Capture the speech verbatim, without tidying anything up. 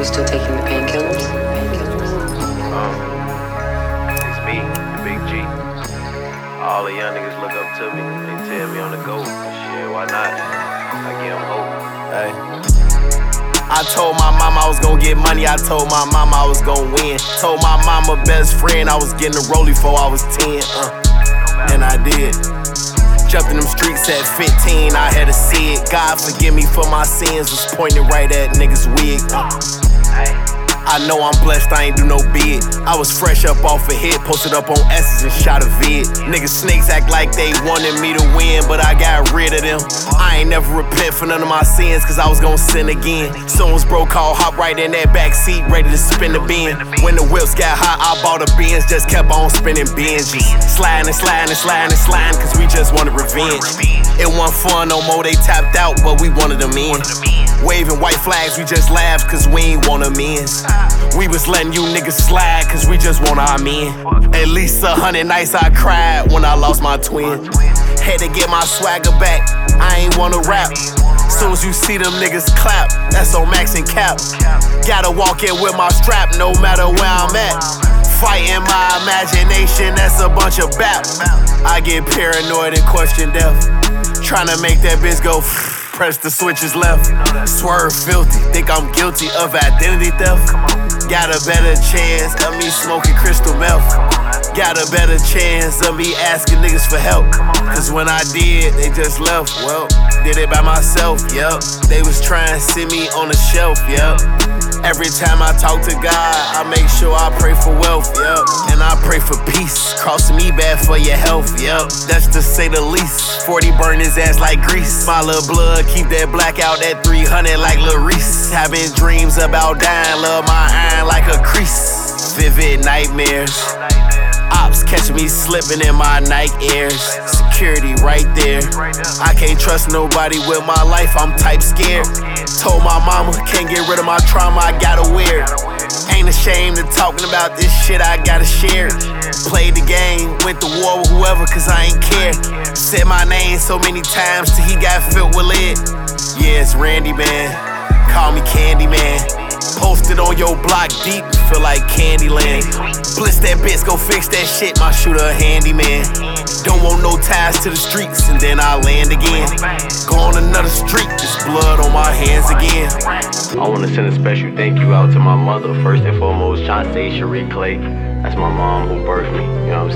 you still taking the painkillers? Um, it's me, the Big G. All the young niggas look up to me. They tell me on the go. Shit, why not? I give them hope. Hey. I told my mama I was gon' get money. I told my mama I was gon' win. Told my mama best friend I was getting a rollie before I was ten. Uh, and I did. Jumped in them streets at fifteen, I had to see it. God forgive me for my sins, was pointing right at niggas' wig. Uh, I know I'm blessed, I ain't do no bid. I was fresh up off a hit, posted up on S's and shot a vid. Niggas snakes act like they wanted me to win, but I got rid of them. I ain't never repent for none of my sins, cause I was gon' sin again. Soon as bro called, hop right in that back seat, ready to spin the bin. When the whips got hot, I bought a Benz, just kept on spinning binges. Sliding and sliding and sliding and sliding, cause we just wanted revenge. It wasn't fun no more, they tapped out, but we wanted them in. Waving white flags, we just laughed, cause we ain't want them in. We was letting you niggas slide, cause we just want our men. At least a hundred nights I cried when I lost my twin. Had to get my swagger back, I ain't wanna rap. Soon as you see them niggas clap, that's on Max and Cap. Gotta walk in with my strap, no matter where I'm at. Fighting my imagination, that's a bunch of bap. I get paranoid and question death. Tryna make that bitch go press the switches left. Swerve filthy, think I'm guilty of identity theft. Got a better chance of me smoking crystal meth. Got a better chance of me asking niggas for help. Cause when I did, they just left. Well, did it by myself, yup. They was trying to see me on the shelf, yup. Every time I talk to God, I make sure I pray for wealth, yup. And I pray for peace, crossing me bad for your health, yup. That's to say the least. forty burn his ass like grease. My little blood, keep that blackout at three hundred like Lil Reese. Having dreams about dying, love my iron like a crease. Vivid nightmares. Ops catch me slipping in my Nike Airs. Security right there. I can't trust nobody with my life, I'm type scared. Told my mama, can't get rid of my trauma, I gotta wear it. Ain't ashamed of talking about this shit, I gotta share it. Played the game, went to war with whoever, cause I ain't care. Said my name so many times till he got filled with lead. Yeah, it's Randy, man. Call me Candy, man. Posted on your block deep, feel like Candyland. Bliss that bitch, go fix that shit, my shooter a handyman. Don't want no ties to the streets, and then I land again. Go on another street, there's blood on my hands again. I wanna send a special thank you out to my mother, first and foremost, Chauncey Cherie Clay. That's my mom who birthed me, you know what I'm saying?